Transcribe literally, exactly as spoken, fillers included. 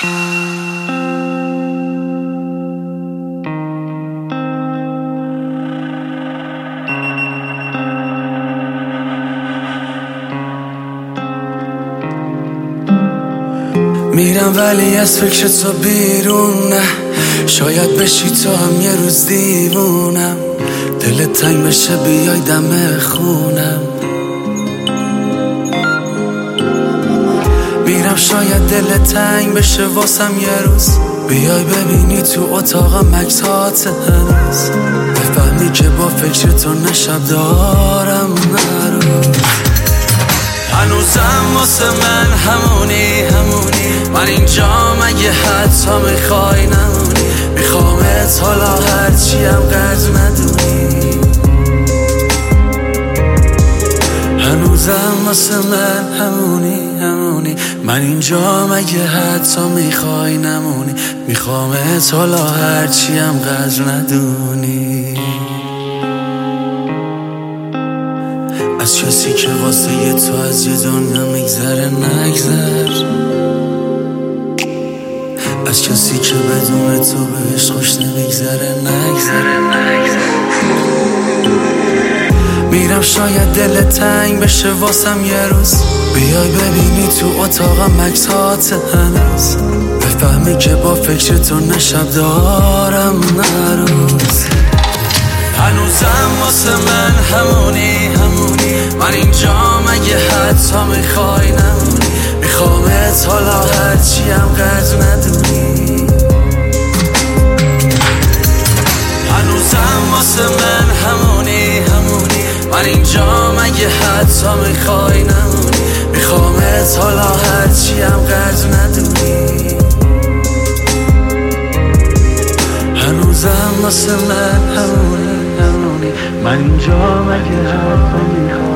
میرم ولی از فکر تو بیرون نه، شاید بشی تو هم یه روز دیوونم، دلت تنگ بشه بیای دم خونم. میرم شاید دلت تنگ بشه واسم یه روز، بیای ببینی تو اتاقم عکسات هنوز، بفهمی که با فکر تو نشب دارم نروز. هنوزم واسه من همونی همونی، من اینجا مگه حتی میخوای نمونی، میخوامت حالا هرچیم قدر ندونی. هنوزم واسه من همونی همونی، من اینجا مگه حتی میخوای نمونی، میخوامت حالا هرچیم قدر ندونی. از کسی که واسه یه تو از یه دنیا میگذره نگذر، از کسی که بدون تو بهش خوش نمیگذره نگذره. میرم شاید دلت تنگ بشه واسم یه روز، بیای ببینی تو اتاقم عکسات هنوز، بفهمی که با فکر تو نشب دارم نروز. هنوزم واسه من همونی همونی، من اینجا مگه حتی میخوای نمونی، میخوامت حالا هرچیم قدر ندونی. هنوزم واسه من همونی همونی، من اینجا مگه حتی میخوای نمونی، میخوامت حالا هرچیم قدر ندونی. هنوزم واسه من همونی همونی، من اینجا مگه حتی میخوای